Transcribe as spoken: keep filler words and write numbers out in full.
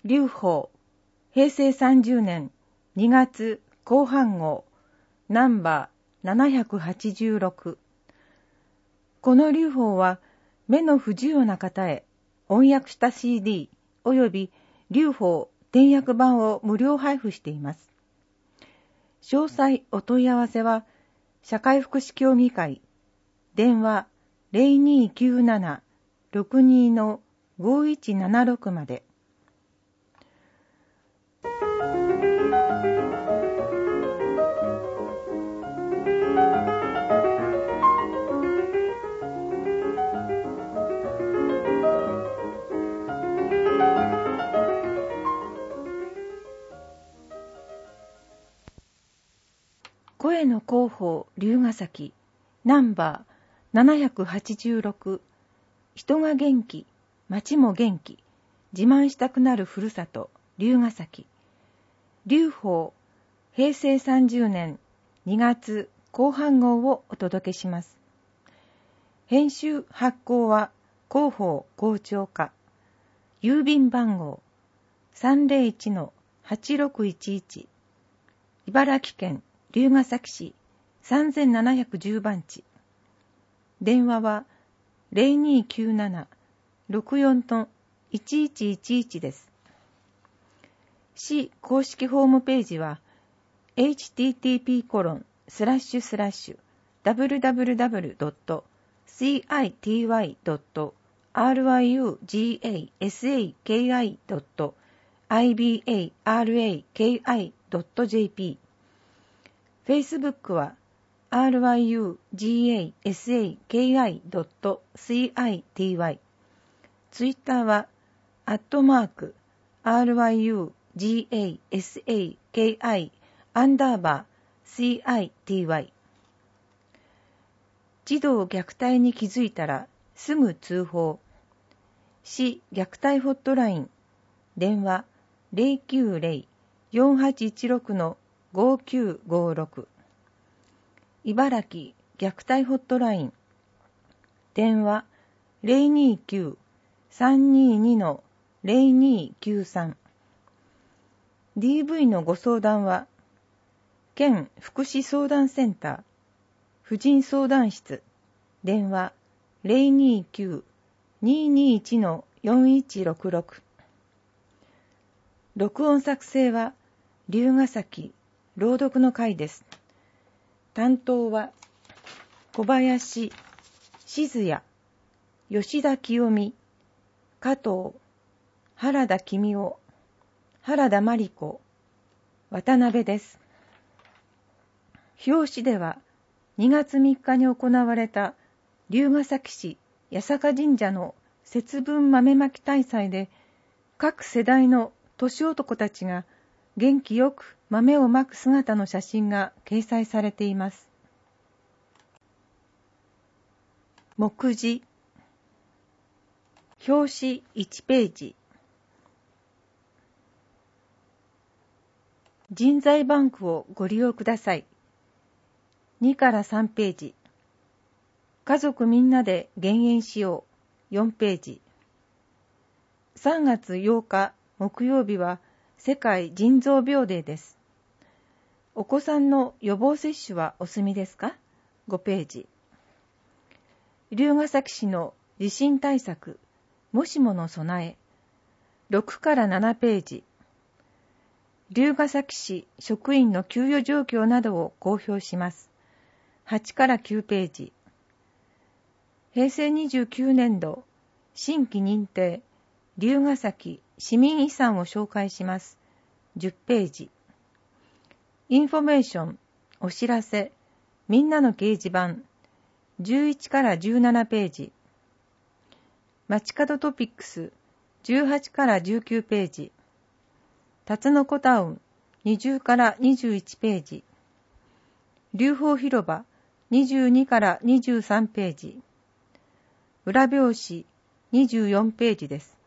劉邦、平成さんじゅうねんにがつこう半号、ナンバーななひゃくはちじゅうろく。この劉邦は、目の不自由な方へ音訳した シーディー および劉邦点訳版を無料配布しています。詳細お問い合わせは、社会福祉協議会、電話 ゼロにーきゅうなな ろくにー ごいちななろく まで。声の広報龍ヶ崎ナンバーななひゃくはちじゅうろく。人が元気、町も元気、自慢したくなるふるさと龍ヶ崎。劉邦、平成さんじゅうねんにがつこう半号をお届けします。編集発行は広報校長課。郵便番号 さんぜろいちのはちろくいちいち、茨城県龍ヶ崎市さんぜんななひゃくじゅうばんち。電話は ゼロにーきゅうなな ろくよん いちいちいちいち です。市公式ホームページは エイチティーティーピーコロンスラッシュスラッシュダブリュダブリュダブリュドットシーアイティーワイドットアールアイユージーエーエスエーケーアイドットアイビーエーアールエーケーアイドットジェーピー。Facebook は アールアイユージーエーエスエーケーアイドットシーアイティーワイ。Twitter はアットマーク アールアイユージーエーエスエーケーアイ アンダーバー シーアイティーワイ。児童虐待に気づいたらすぐ通報。市虐待ホットライン。電話 ゼロきゅうゼロ よんはちいちろくのごきゅうごろく。茨城虐待ホットライン。電話 ゼロにーきゅう さんにーにのゼロにーきゅうさん。ディーブイ のご相談は、県福祉相談センター、婦人相談室、電話 ゼロにーきゅう にーにーいちのよんいちろくろく。録音作成は、龍ヶ崎朗読の会です。担当は、小林、静也、吉田清美、加藤、原田公夫、原田真理子、渡辺です。表紙ではにがつみっかに行われた龍ヶ崎市八坂神社の節分豆まき大祭で各世代の年男たちが元気よく豆をまく姿の写真が掲載されています。目次表紙いちページ。人材バンクをご利用ください。にからさんページ。家族みんなで減塩しよう。よんページ。さんがつようか木曜日は世界腎臓病デーです。お子さんの予防接種はお済みですか？ごページ。龍ヶ崎市の地震対策、もしもの備え。ろくからななページ。龍ヶ崎市職員の給与状況などを公表します。はちからきゅうページ。平成にじゅうきゅうねんど新規認定龍ヶ崎市民遺産を紹介します。じゅっページ。インフォメーション、お知らせ、みんなの掲示板、じゅういちからじゅうななページ。街角トピックス、じゅうはちからじゅうきゅうページ。タツノコタウン、にじゅうからにじゅういちページ。龍鳳広場、にじゅうにからにじゅうさんページ。裏表紙、にじゅうよんページです。